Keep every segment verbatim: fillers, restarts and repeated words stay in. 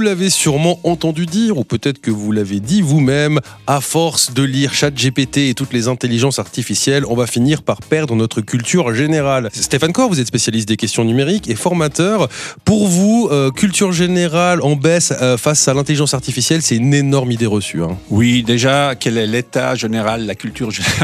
l'avez sûrement entendu dire, ou peut-être que vous l'avez dit vous-même, à force de lire ChatGPT et toutes les intelligences artificielles, on va finir par perdre notre culture générale. Stéphane Corr, vous êtes spécialiste des questions numériques et formateur. Pour vous, euh, culture générale en baisse euh, face à l'intelligence artificielle, c'est une énorme idée reçue. Hein. Oui, déjà, quel est l'état général, la culture générale?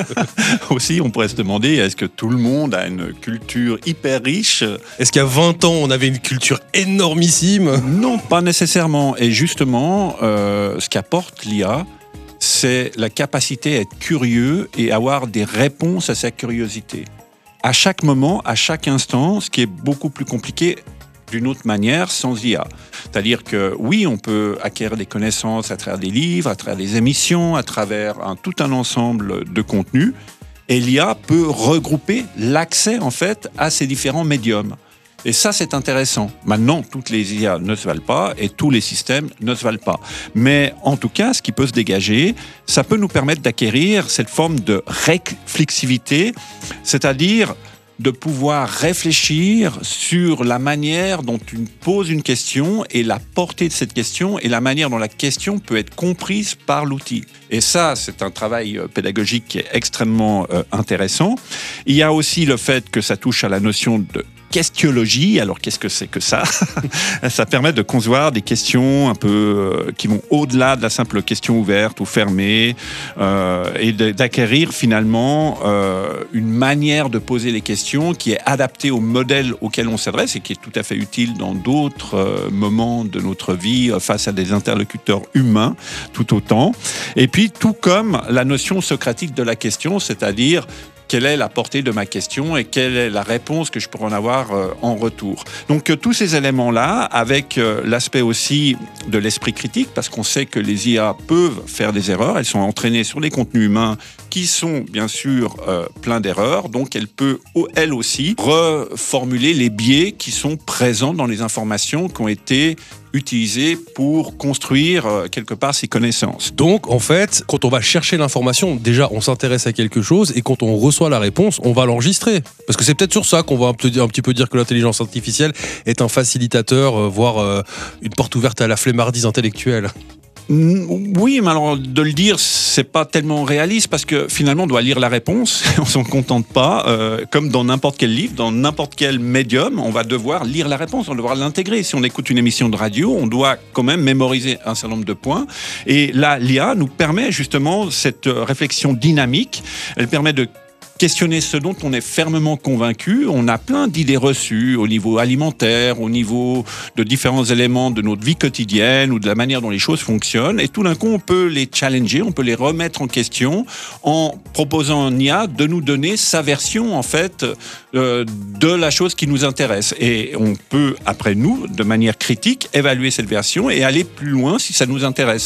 Aussi, on pourrait se demander, est-ce que tout le monde a une culture hyper riche? Est-ce qu'il y a vingt ans, on avait une culture énormissime? Non, pas nécessairement. Et justement, euh, ce qu'apporte l'I A, c'est la capacité à être curieux et avoir des réponses à sa curiosité. À chaque moment, à chaque instant, ce qui est beaucoup plus compliqué d'une autre manière sans I A. C'est-à-dire que oui, on peut acquérir des connaissances à travers des livres, à travers des émissions, à travers un, tout un ensemble de contenus. Et l'I A peut regrouper l'accès en fait à ces différents médiums. Et ça, c'est intéressant. Maintenant, toutes les I A ne se valent pas et tous les systèmes ne se valent pas. Mais en tout cas, ce qui peut se dégager, ça peut nous permettre d'acquérir cette forme de réflexivité, c'est-à-dire de pouvoir réfléchir sur la manière dont tu poses une question et la portée de cette question et la manière dont la question peut être comprise par l'outil. Et ça, c'est un travail pédagogique qui est extrêmement euh, intéressant. Il y a aussi le fait que ça touche à la notion de questiologie. Alors, qu'est-ce que c'est que ça? Ça permet de concevoir des questions un peu euh, qui vont au-delà de la simple question ouverte ou fermée euh, et de, d'acquérir finalement euh, une manière de poser les questions qui est adaptée au modèle auquel on s'adresse et qui est tout à fait utile dans d'autres euh, moments de notre vie euh, face à des interlocuteurs humains tout autant. Et puis, tout comme la notion socratique de la question, c'est-à-dire quelle est la portée de ma question et quelle est la réponse que je pourrais en avoir euh, en retour. Donc euh, tous ces éléments-là, avec euh, l'aspect aussi de l'esprit critique, parce qu'on sait que les I A peuvent faire des erreurs, elles sont entraînées sur les contenus humains qui sont bien sûr euh, pleins d'erreurs, donc elle peut, elle aussi, reformuler les biais qui sont présents dans les informations qui ont été utilisées pour construire euh, quelque part ces connaissances. Donc, en fait, quand on va chercher l'information, déjà, on s'intéresse à quelque chose et quand on reçoit la réponse, on va l'enregistrer. Parce que c'est peut-être sur ça qu'on va un petit, un petit peu dire que l'intelligence artificielle est un facilitateur, euh, voire euh, une porte ouverte à la flemmardise intellectuelle. Oui, mais alors de le dire, c'est pas tellement réaliste parce que finalement on doit lire la réponse, on s'en contente pas. Euh, comme dans n'importe quel livre, dans n'importe quel médium, on va devoir lire la réponse, on va devoir l'intégrer. Si on écoute une émission de radio, on doit quand même mémoriser un certain nombre de points. Et là, l'I A nous permet justement cette réflexion dynamique. Elle permet de questionner ce dont on est fermement convaincu. On a plein d'idées reçues au niveau alimentaire, au niveau de différents éléments de notre vie quotidienne ou de la manière dont les choses fonctionnent. Et tout d'un coup, on peut les challenger, on peut les remettre en question en proposant à un I A de nous donner sa version, en fait, euh, de la chose qui nous intéresse. Et on peut, après nous, de manière critique, évaluer cette version et aller plus loin si ça nous intéresse.